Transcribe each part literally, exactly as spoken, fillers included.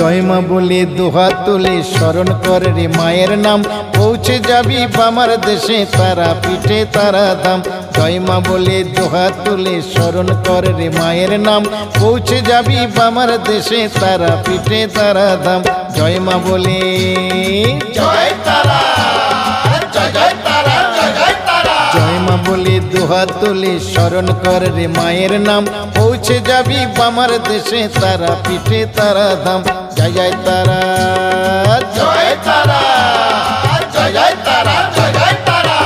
জয় মা বলে দুহাত তুলে স্মরণ কর রে মায়ের নাম, পৌঁছে যাবি বামার দেশে তারা পিঠে তারা ধাম। জয় মা বলে দুহাত তুলে স্মরণ কর রে মায়ের নাম, পৌঁছে যাবি বামার দেশে তারা পিঠে তারা ধাম। জয় মা বলে জয় তারা, জয় জয় তারা, জয় জয় তারা। জয় মা বলে দুহাত তুলে স্মরণ কর রে মায়ের নাম, পৌঁছে যাবি বামার দেশে তারা পিঠে তারা ধাম। জয় জয় তারা, জয় তারা, জয় জয় তারা, জয় জয় তারা।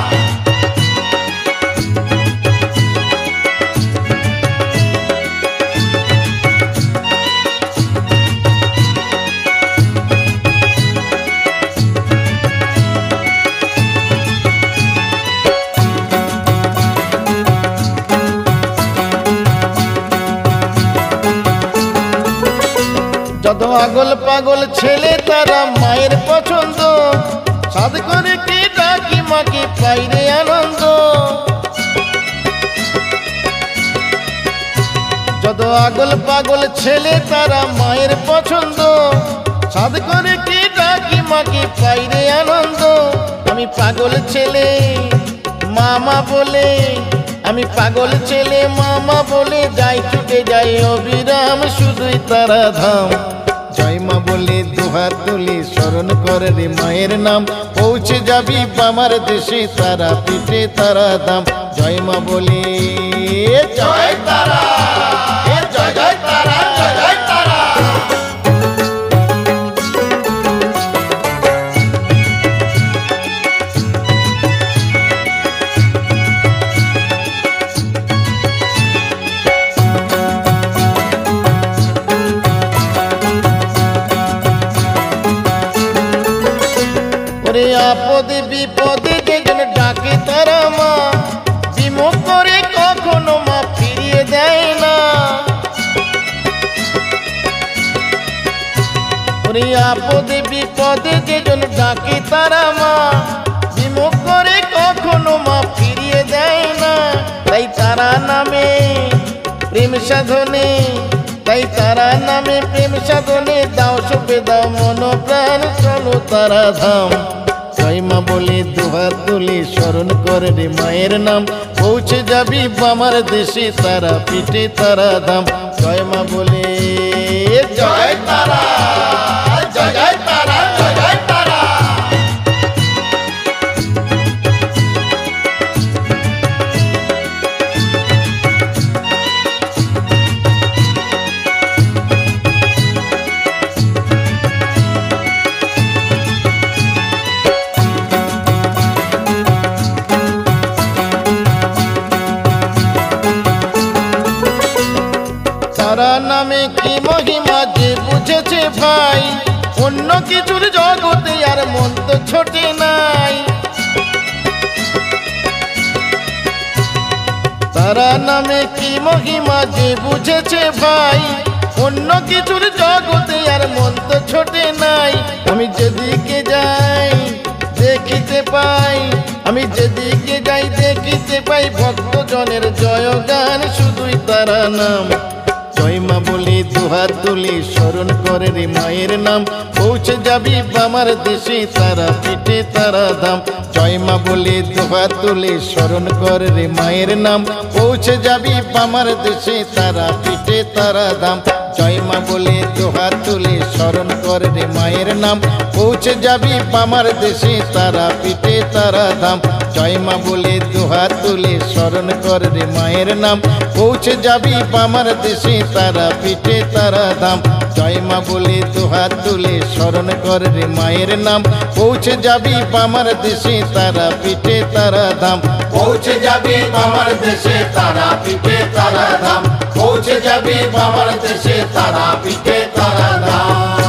যত আগল পাগল ছেলে তারা মায়ের পছন্দ, সাদ করে কি ডাকি মাকে পাইরে আনন্দ। যত আগল পাগল ছেলে তারা মায়ের পছন্দ, সাদ করে কি ডাকি মাকে পাইরে আনন্দ। আমি পাগল ছেলে মামা বলে, আমি পাগল ছেলে মামা বলে যাই ছুটে যাই অবিরাম শুধুই তারা ধাম। জয় মা বলে দুহাত তুলে স্মরণ কর রে মায়ের নাম, পৌঁছে যাবি বামার দেশে তারা পিঠে তারা ধাম। জয় মা বলে জয় তারা, জয় জয় তারা, জয় জয় তারা। আপদে বিপদে যেজন ডাকে তারা মা, বিমুখ করে কখনো মা ফিরিয়ে দেয় না। ওরে আপদে বিপদে যেজন ডাকে তারা মা, বিমুখ করে কখনো মা ফিরিয়ে দেয় না। তাই তারা নামে প্রেম সাধনে, তাই তারা নামে প্রেম সাধনে দাও সপে দাও মন প্রাণ চলো তারা ধাম। জয় মা বলে দুহাত তুলে স্মরণ কর রে মায়ের নাম, পৌঁছে যাবি বামার দেশে তারা পিঠে তারা ধাম। জয় মা বলে জয় তারা, জয় জয় তারা, জয় জয় তারা। তারা নামে কি মহিমা যে বুঝেছে ভাই, অন্য কিছুর জগতে আর মন তো ছোটে নাই। তারা নামে কি মহিমা যে বুঝেছে ভাই, অন্য কিছুর জগতে আর মন তো ছোটে নাই। আমি যেদিকে যাই দেখিতে পাই, আমি যেদিকে যাই দেখিতে পাই ভক্তজনের জয় গান শুধুই তারা নাম। জয় মা বলে দুহাত তুলে স্মরণ করে রে মায়ের নাম, পৌঁছে যাবি বামার দেশে তারা পিঠে তারা ধাম। জয় মা বলে দুহাত তুলে স্মরণ করে রে মায়ের নাম, পৌঁছে যাবি বামার দেশে তারা পিঠে তারা ধাম। জয় মা বলে দুহাত তুলে স্মরণ করে রে মায়ের নাম, পৌঁছে যাবি বামার দেশে তারা পিঠে তারা ধাম। জয় মা বলে দুহাত তুলে স্মরণ কর রে মায়ের নাম, পৌঁছে যাবি বামার দেশে তারা পিঠে তারা ধাম। জয় মা বলে দুহাত তুলে স্মরণ কর রে মায়ের নাম, পৌঁছে যাবি বামার দেশে তারা পিঠে তারা ধাম। পৌঁছে যাবি বামার দেশে তারা পিঠে তারা ধাম, পৌঁছে যাবি বামার দেশে তারা পিঠে তারা ধাম।